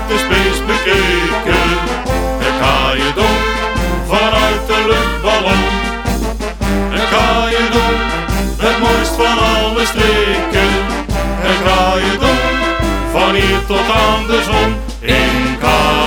de space bekeken. Een kaaiendom vanuit de luchtballon. Een kaaiendom, het mooist van alle streken. Een kaaiendom van hier tot aan de zon. In